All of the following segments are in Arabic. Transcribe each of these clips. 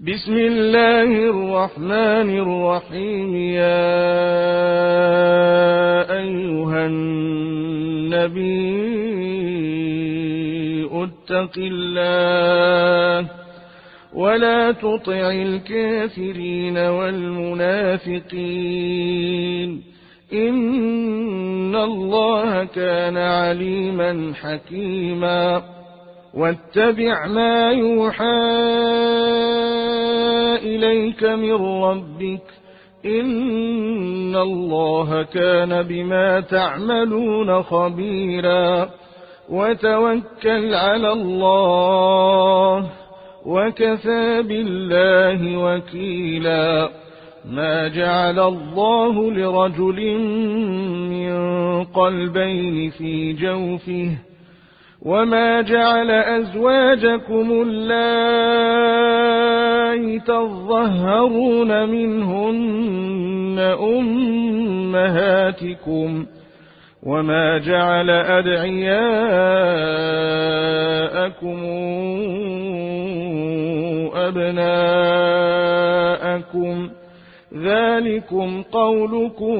بسم الله الرحمن الرحيم. يا أيها النبي اتق الله ولا تطع الكافرين والمنافقين إن الله كان عليما حكيما. واتبع ما يوحى إليك من ربك إن الله كان بما تعملون خبيرا. وتوكل على الله وكفى بالله وكيلا. ما جعل الله لرجل من قلبين في جوفه وما جعل أزواجكم اللائي تظهرون منهن أمهاتكم وما جعل أدعياءكم أبناءكم ذلكم قولكم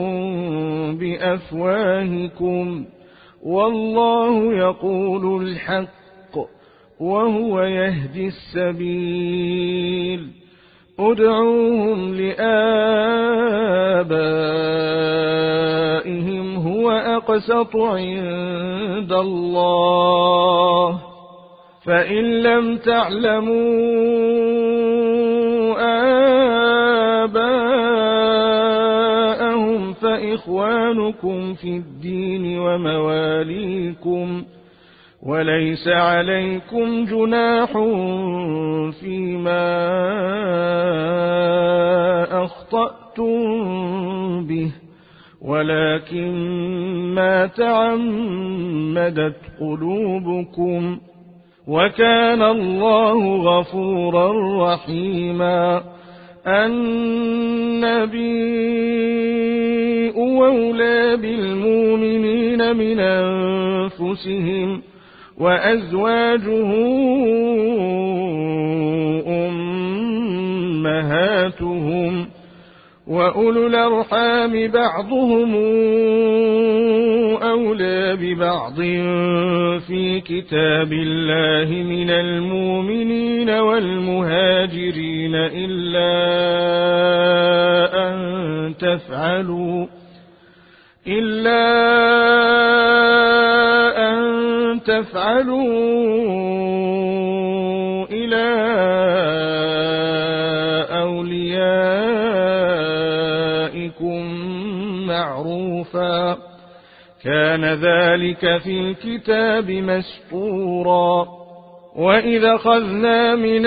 بأفواهكم والله يقول الحق وهو يهدي السبيل. ادعوهم لآبائهم هو أقسط عند الله فإن لم تعلموا آباءهم فإخوانكم في الدين ومواليكم وليس عليكم جناح فيما أخطأتم به ولكن ما تعمدت قلوبكم وكان الله غفورا رحيما. النبي أولى بالمؤمنين من أنفسهم وأزواجه أمهاتهم وأولو الأرحام بعضهم أولى ببعض في كتاب الله من المؤمنين والمهاجرين إلا أن تفعلوا إلى أوليائكم معروفا كان ذلك في الكتاب مسطورا. وإذا أخذنا من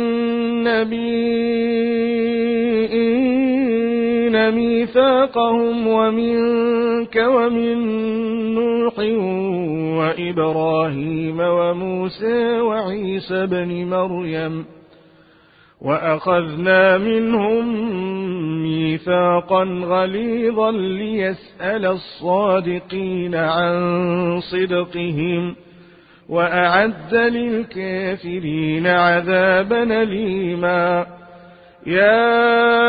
النبيين ميثاقهم ومنك ومن نوح وإبراهيم وموسى وعيسى بن مريم وأخذنا منهم ميثاقا غليظا ليسأل الصادقين عن صدقهم وأعد للكافرين عذابا أليما. يا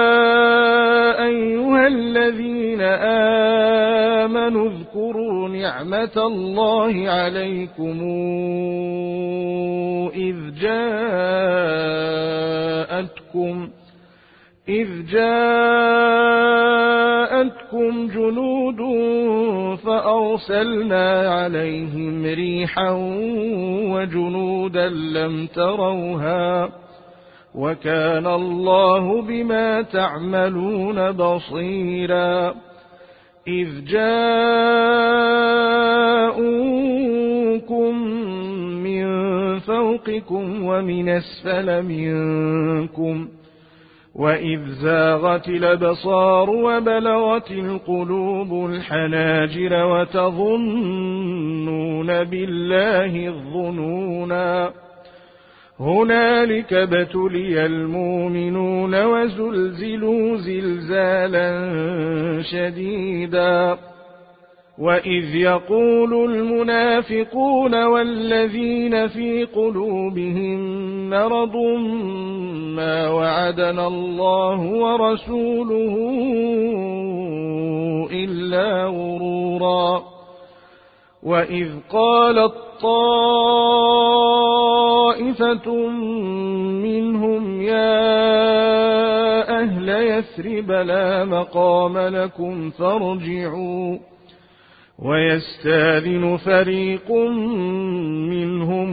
أيها الذين آمنوا اذكروا نعمة الله عليكم إذ جاءتكم جنود فأرسلنا عليهم ريحا وجنودا لم تروها وكان الله بما تعملون بصيرا. إذ جاءوكم من فوقكم ومن أسفل منكم وإذ زاغت الأبصار وبلغت القلوب الحناجر وتظنون بالله الظنونا. هنالك ابتلي المؤمنون وزلزلوا زلزالا شديدا. وإذ يقول المنافقون والذين في قلوبهم مرض ما وعدنا وعدنا الله ورسوله إلا غرورا. وإذ قالت طائفة منهم يا أهل يثرب لا مقام لكم فارجعوا، ويستأذن فريق منهم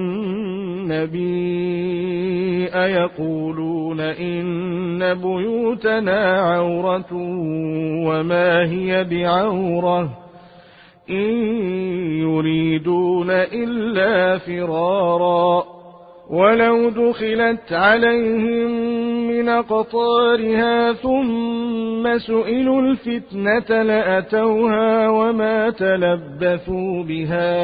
النبي يقولون إن بيوتنا عورة وما هي بعورة إن يريدون إلا فرارا، ولو دخلت عليهم من أقطارها ثم سئلوا الفتنة لأتوها وما تلبثوا بها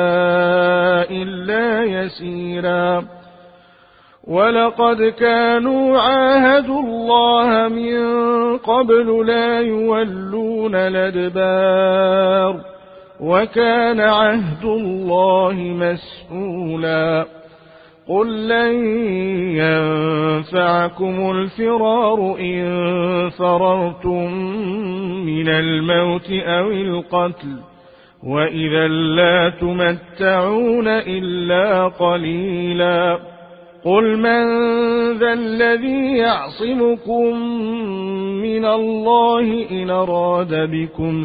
إلا يسيرا. ولقد كانوا عاهدوا الله من قبل لا يولون الأدبار وكان عهد الله مسئولا. قل لن ينفعكم الفرار إن فررتم من الموت أو القتل وإذا لا تمتعون إلا قليلا. قل من ذا الذي يعصمكم من الله إن أراد بكم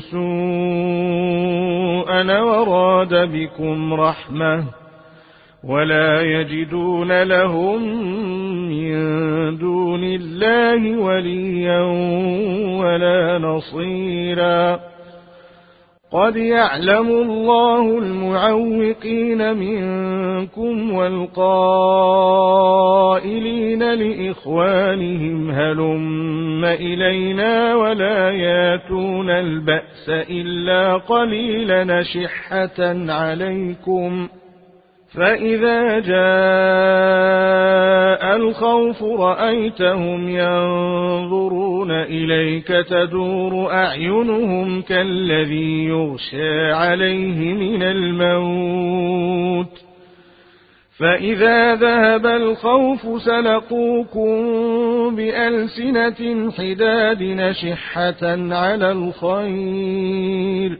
سوءا وراد بكم رحمة ولا يجدون لهم من دون الله وليا ولا نصيرا. قد يعلم الله المعوقين منكم والقائلين لإخوانهم هلم إلينا ولا ياتون البأس إلا قليلا شحة عليكم. فإذا جاء الخوف رأيتهم ينظرون إليك تدور أعينهم كالذي يغشى عليه من الموت، فإذا ذهب الخوف سلقوكم بألسنة حداد نشحة على الخير.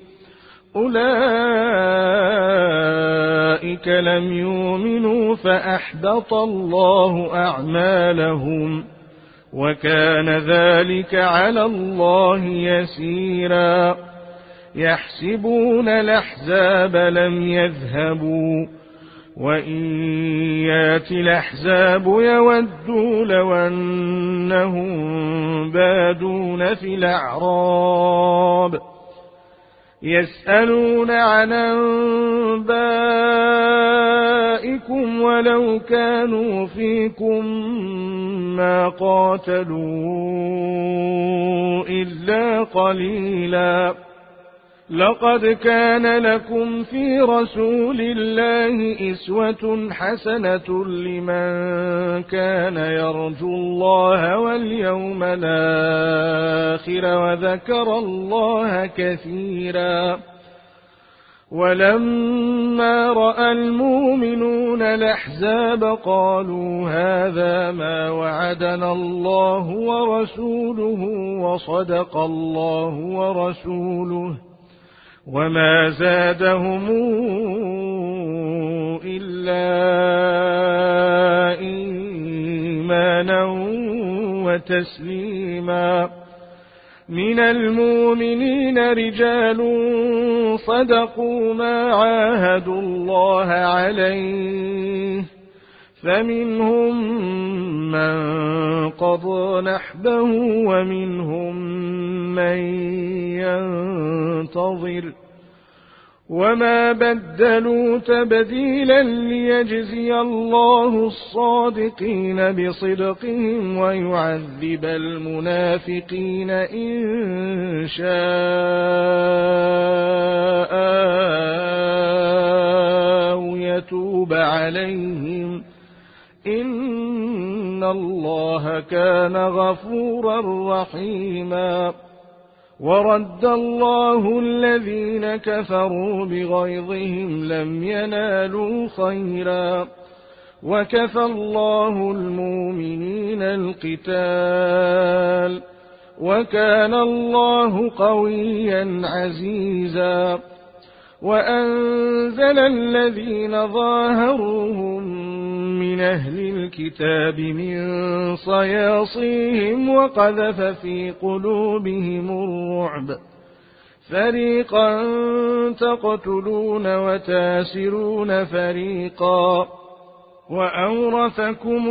أولئك لم يؤمنوا فأحبط الله أعمالهم وكان ذلك على الله يسيرا. يحسبون الأحزاب لم يذهبوا وإن يأتي الأحزاب يودوا لو أنهم بادون في الأعراب يسألون عن أنبائكم ولو كانوا فيكم ما قاتلوا إلا قليلا. لقد كان لكم في رسول الله أسوة حسنة لمن كان يرجو الله واليوم الآخر وذكر الله كثيرا. ولما رأى المؤمنون الأحزاب قالوا هذا ما وعدنا الله ورسوله وصدق الله ورسوله وما زادهم إلا إيمانا وتسليما. من المؤمنين رجال صدقوا ما عاهدوا الله عليه فمنهم من قضى نحبه ومنهم من ينتظر وما بدلوا تبديلا ليجزي الله الصادقين بصدقهم ويعذب المنافقين إن شاء أو يتوب عليهم إن الله كان غفورا رحيما. ورد الله الذين كفروا بغيظهم لم ينالوا خيرا وكفى الله المؤمنين القتال وكان الله قويا عزيزا وأنزل الذين ظاهروهم من أهل الكتاب من صياصيهم وقذف في قلوبهم الرعب فريقا تقتلون وتاسرون فريقا وأورثكم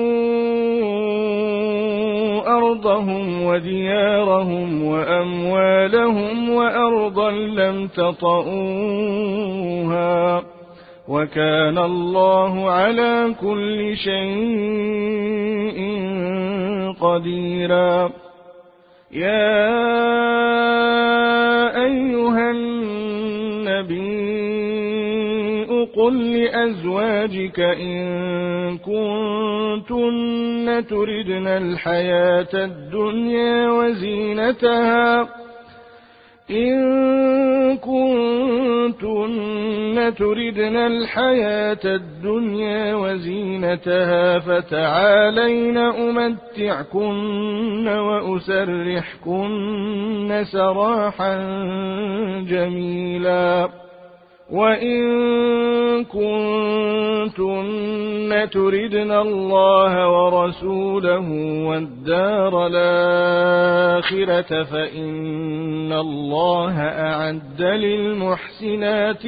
أرضهم وديارهم وأموالهم وأرضا لم تطئوها وكان الله على كل شيء قديرا يا أيها النبي قل لأزواجك إن كنتن تردن الحياة الدنيا وزينتها فتعالين أمتعكن وأسرحكن سراحا جميلا وإن كنتن تردن الله ورسوله والدار الآخرة فإن الله أعد للمحسنات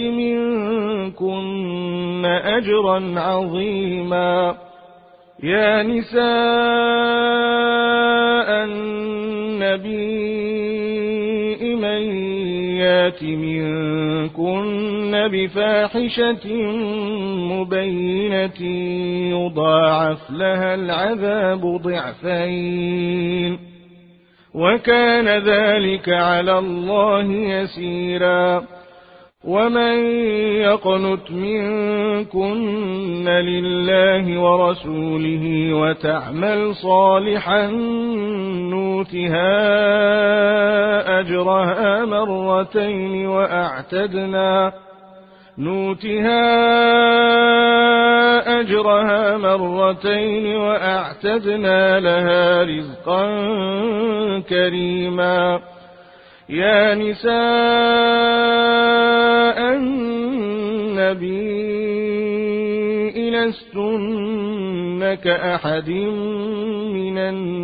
منكن أجرا عظيما يا نساء النبي من يات منكن بفاحشة مبينة يضاعف لها العذاب ضعفين وكان ذلك على الله يسيرا ومن يقنت منكن لله ورسوله وتعمل صالحا نوتها أجرها مرتين وأعتدنا لها رزقا كريما يا نساء النبي لستن كأحد من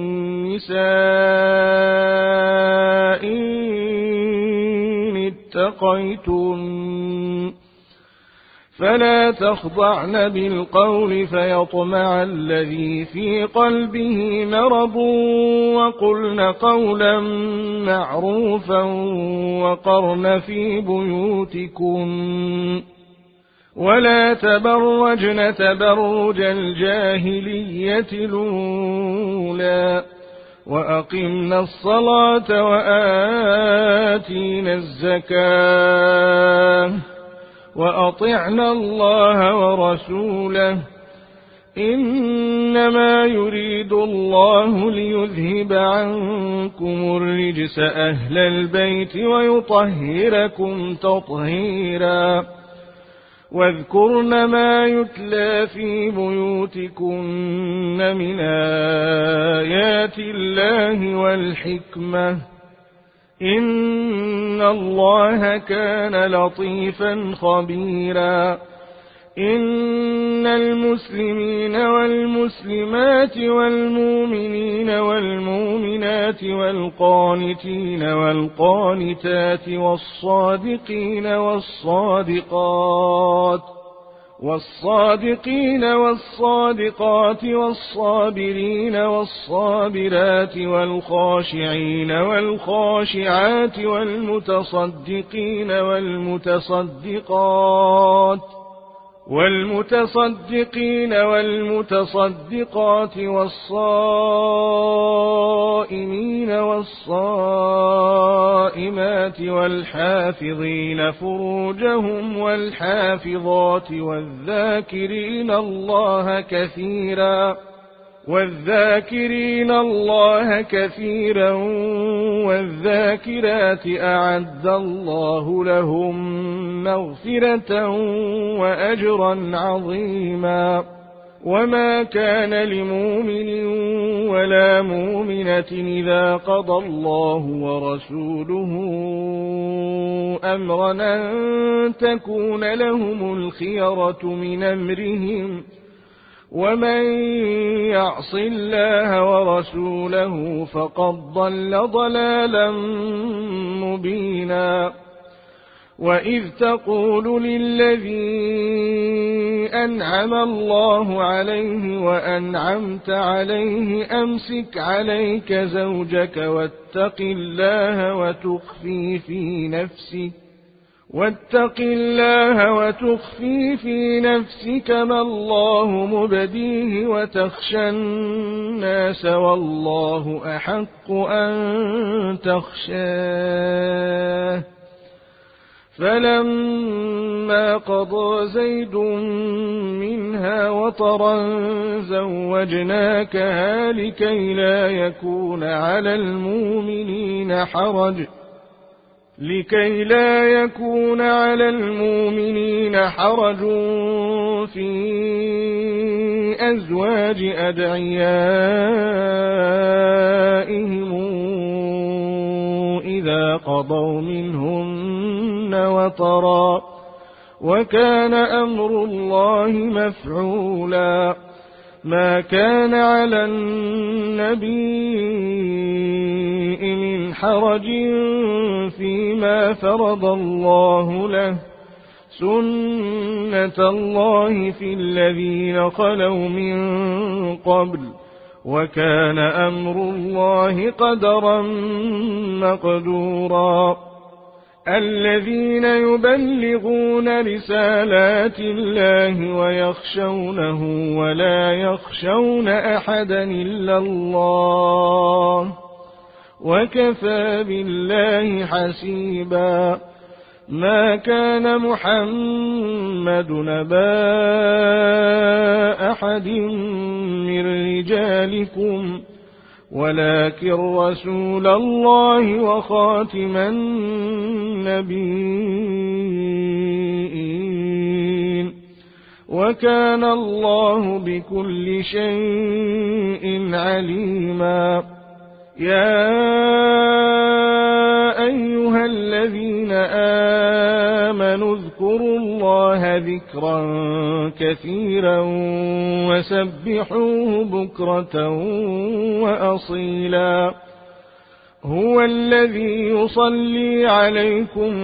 النساء إن اتقيتن فلا تخضعن بالقول فيطمع الذي في قلبه مرض وقلن قولا معروفا وقرن في بيوتكن ولا تبرجن تبرج الجاهلية الأولى وأقمنا الصلاة وآتينا الزكاة وأطعنا الله ورسوله إنما يريد الله ليذهب عنكم الرجس أهل البيت ويطهركم تطهيرا واذكرن ما يتلى في بيوتكن من آيات الله والحكمة إن الله كان لطيفا خبيرا إن المسلمين والمسلمات والمؤمنين والمؤمنات والقانتين والقانتات والصادقين والصادقات والصابرين والصابرات والخاشعين والخاشعات والمتصدقين والمتصدقات والصائمين والصائمات والحافظين فروجهم والحافظات والذاكرين الله كثيرا والذاكرات أعد الله لهم مغفرة وأجرا عظيما وما كان لمؤمن ولا مؤمنة إذا قضى الله ورسوله أمرا أن تكون لهم الخيرة من أمرهم ومن يعص الله ورسوله فقد ضل ضلالا مبينا وإذ تقول للذي أنعم الله عليه وأنعمت عليه أمسك عليك زوجك واتق الله وتخفي في نفسك ما الله مبديه وتخشى الناس والله أحق أن تخشاه فلما قضى زيد منها وطرا زوجناكها لكي لا يكون على المؤمنين حرج في أزواج أدعيائهم إذا قضوا منهن وطرا وكان أمر الله مفعولا ما كان على النبي من حرج فيما فرض الله له سنة الله في الذين خلوا من قبل وكان أمر الله قدرا مقدورا الذين يبلغون رسالات الله ويخشونه ولا يخشون أحدا إلا الله وكفى بالله حسيبا ما كان محمد نبا أحد من رجالكم ولكن رسول الله وخاتم النبيين وكان الله بكل شيء عليما يا أيها الذين آمنوا اذكروا الله ذكرا كثيرا وسبحوه بكرة وأصيلا هو الذي يصلي عليكم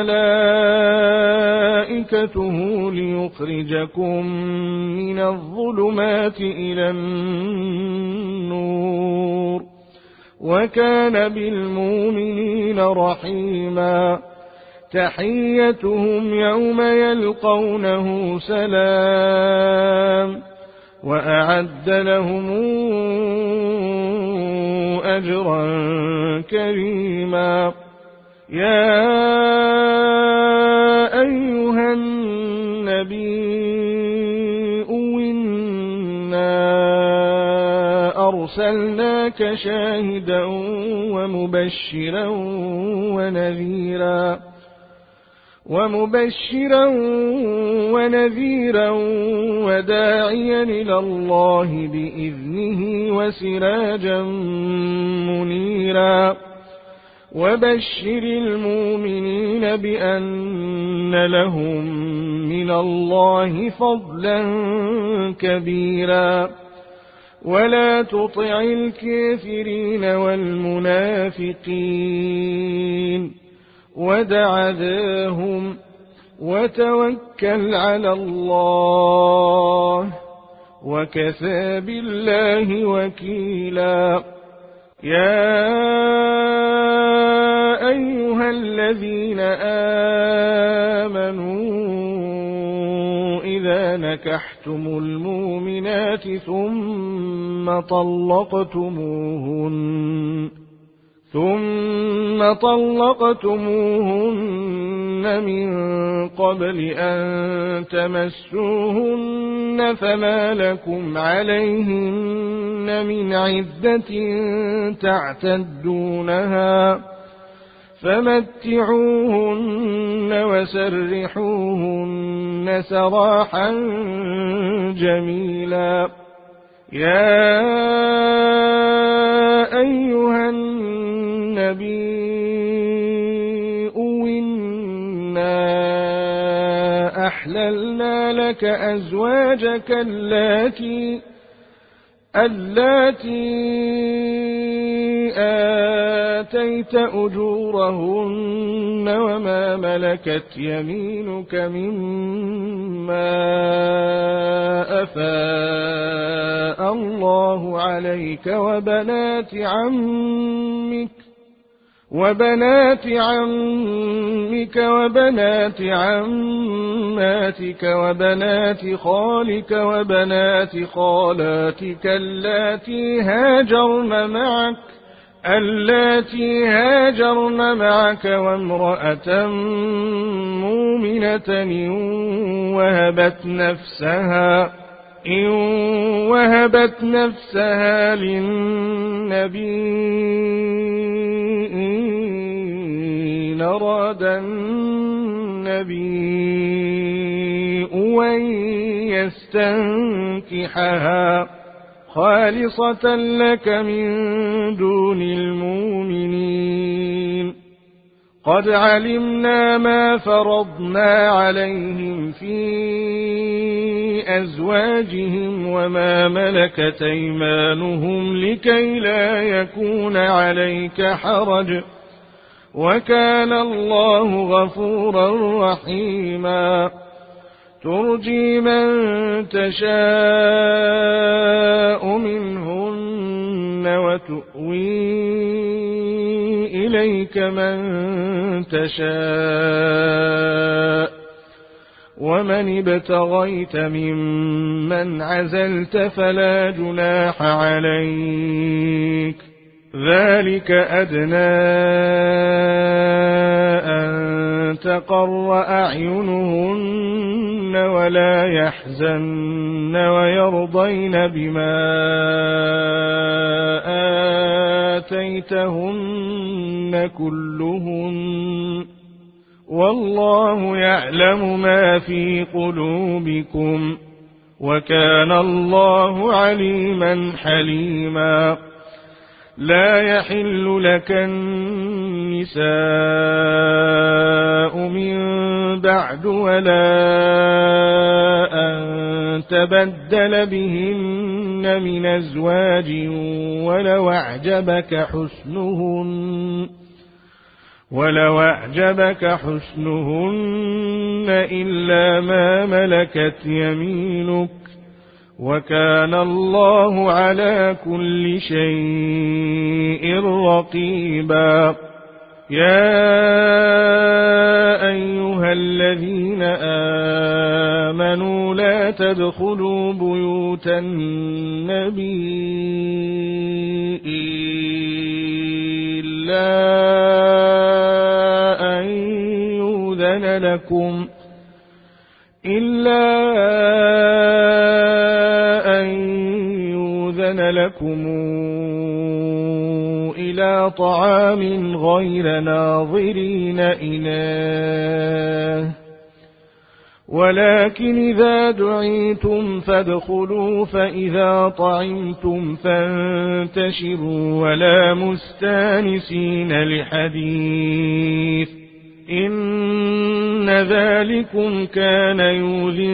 وملائكته ليخرجكم من الظلمات إلى النور وكان بالمؤمنين رحيما تحيتهم يوم يلقونه سلام وأعد لهم أجرا كريما يا أيها النبي إنا أرسلناك شاهدا ومبشرا ونذيرا وداعيا إلى الله بإذنه وسراجا منيرا وبشر المؤمنين بأن لهم من الله فضلا كبيرا ولا تطع الكافرين والمنافقين ودع ذاهم وتوكل على الله وكفى بالله وكيلا يا أيها الذين آمنوا إذا نكحتم المؤمنات ثم طلقتموهن من قبل أن تمسوهن فما لكم عليهن من عدة تعتدونها فمتعوهن وسرحوهن سراحا جميلا. يا أيها النبي إنا أحللنا لك أزواجك اللاتي آتيت أجورهن وما ملكت يمينك مما أفاء الله عليك وبنات عمك وبنات عماتك وبنات خالك وبنات خالاتك اللاتي هاجرن معك وامرأة مؤمنة إن وهبت نفسها للنبي إن أراد النبي أن يستنكحها خالصة لك من دون المؤمنين. قد علمنا ما فرضنا عليهم في أزواجهم وما ملكت أيمانهم لكي لا يكون عليك حرج وكان الله غفورا رحيما. ترجي من تشاء منهن وتؤوي إليك من تشاء ومن ابتغيت ممن عزلت فلا جناح عليك. ذلك أدنى أن تقر أعينهن ولا يحزن ويرضين بما آتيتهن كلهن والله يعلم ما في قلوبكم وكان الله عليما حليما. لا يحل لك النساء من بعد ولا أن تبدل بهن من أزواج ولو أعجبك حسنهن إلا ما ملكت يمينك وكان الله على كل شيء رقيبا. يا أيها الذين آمنوا لا تدخلوا بيوت النبي إلا أن يؤذن لكم إلى طعام غير ناظرين إناه ولكن إذا دعيتم فادخلوا فإذا طعمتم فانتشروا ولا مستانسين لحديث إن ذلكم كان يؤذي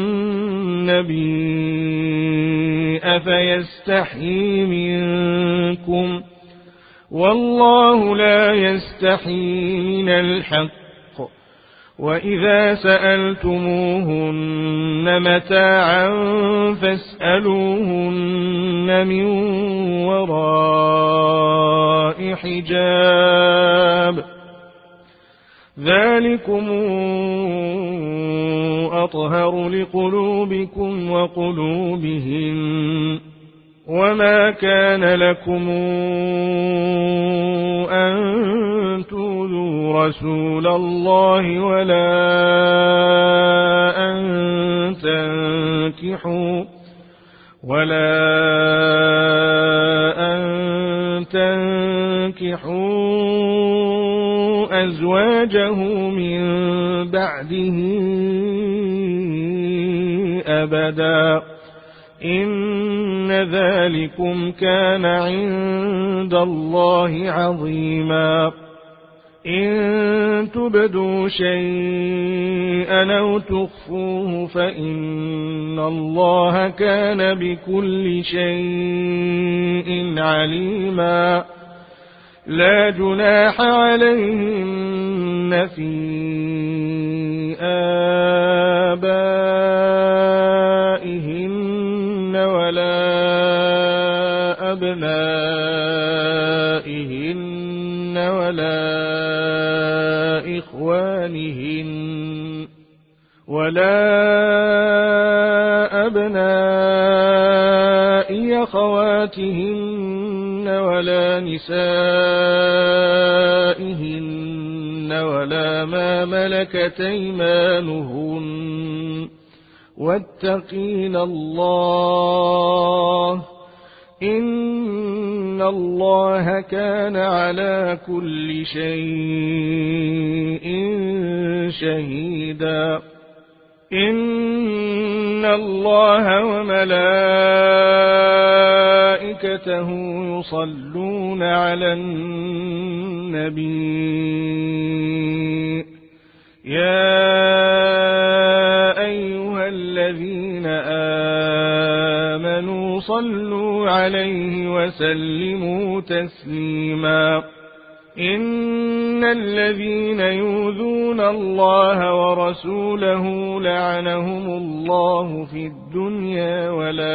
النبي أفيستحيي منكم والله لا يستحيي من الحق. وإذا سألتموهن متاعا فاسألوهن من وراء حجاب ذلكم أطهر لقلوبكم وقلوبهم. وما كان لكم أن تؤذوا رسول الله ولا أن ينكحوا أزواجه من بعده أبدا إن ذلكم كان عند الله عظيما إن تبدوا شيئا أو تخفوه فإن الله كان بكل شيء عليما لا جناح عليهن في آبائهن ولا أبنائهن ولا أبناء أخواتهن ولا نسائهن ولا ما ملكت أيمانهن واتقين الله إن الله كان على كل شيء شهيدا إن الله وملائكته يصلون على النبي يا أيها الذين آمنوا صلوا عليه وسلموا تسليما إن الذين يؤذون الله ورسوله لعنهم الله في الدنيا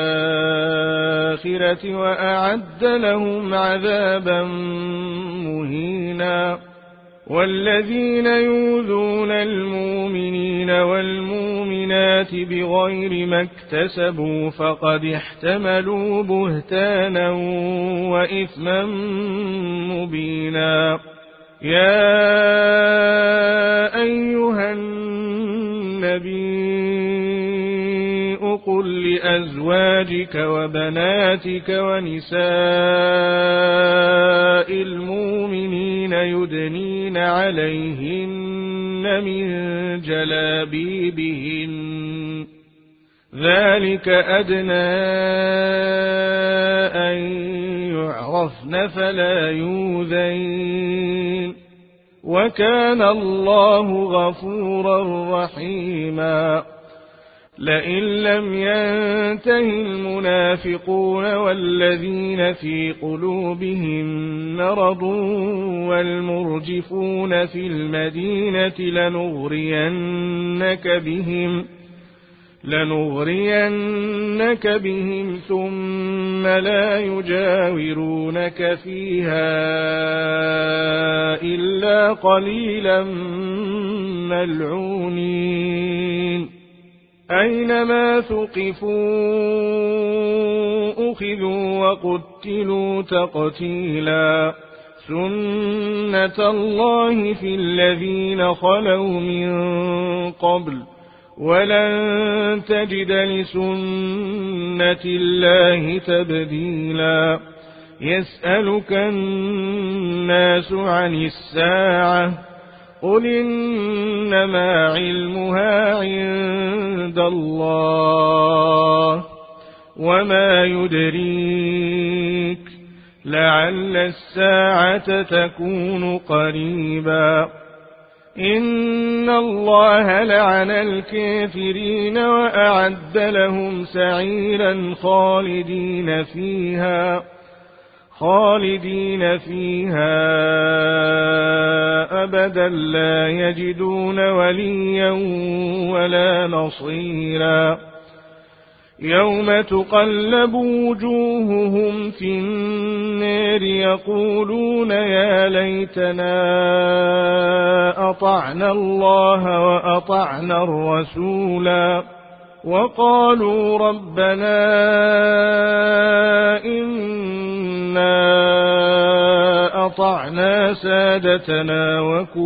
والآخرة وأعد لهم عذابا مهينا والذين يؤذون المؤمنين والمؤمنات بغير ما اكتسبوا فقد احتملوا بهتانا وإثما مبينا يا أيها النبي قل لأزواجك وبناتك ونساء المؤمنين يدنين عليهن من جلابيبهن ذلك أدنى أن يعرفن فلا يؤذين وكان الله غفورا رحيما لئن لم ينته المنافقون والذين في قلوبهم مرض والمرجفون في المدينة لنغرينك بهم ثم لا يجاورونك فيها إلا قليلا ملعونين أينما ثقفوا أخذوا وقتلوا تقتيلا سنة الله في الذين خلوا من قبل ولن تجد لسنة الله تبديلا يسألك الناس عن الساعة قل إنما علمها عند الله وما يدريك لعل الساعة تكون قريبا إن الله لعن الكافرين وأعد لهم سعيرا خالدين فيها أبدا لا يجدون وليا ولا نصيرا يوم تقلب وجوههم في النار يقولون يا ليتنا أطعنا الله وأطعنا الرسولا وقالوا ربنا إنا أطعنا سادتنا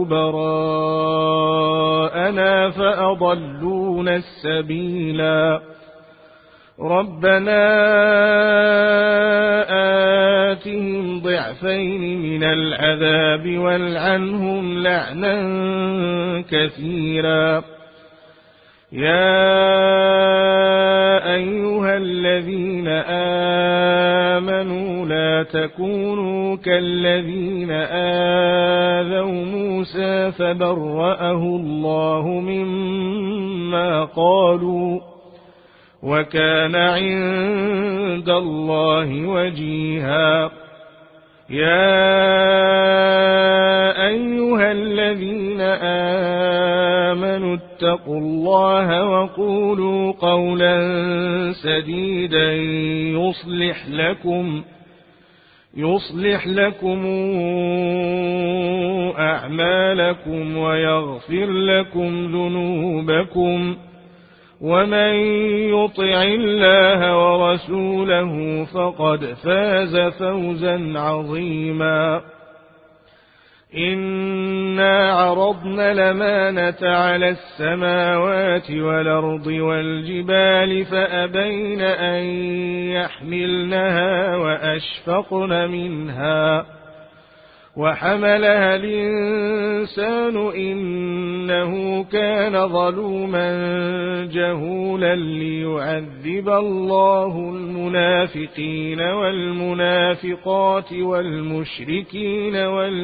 وكبراءنا فأضلونا السبيلا ربنا طائفتهم ضعفين من العذاب والعنهم لعنا كثيرا. يا أيها الذين آمنوا لا تكونوا كالذين آذوا موسى فبرأه الله مما قالوا وكان عند الله وجيها. يا أيها الذين آمنوا اتقوا الله وقولوا قولا سديدا يصلح لكم أعمالكم ويغفر لكم ذنوبكم ومن يطع الله ورسوله فقد فاز فوزا عظيما. إنا عرضنا الأمانة على السماوات والأرض والجبال فأبين أن يحملنها وأشفقن منها وحملها الإنسان إنه كان ظلوما جهولا. ليعذب الله المنافقين والمنافقات والمشركين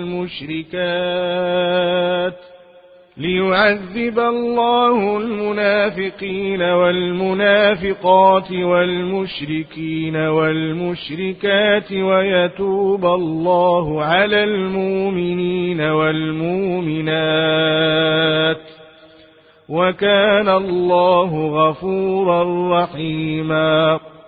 والمشركات ويتوب الله على المؤمنين والمؤمنات وكان الله غفورا رحيما.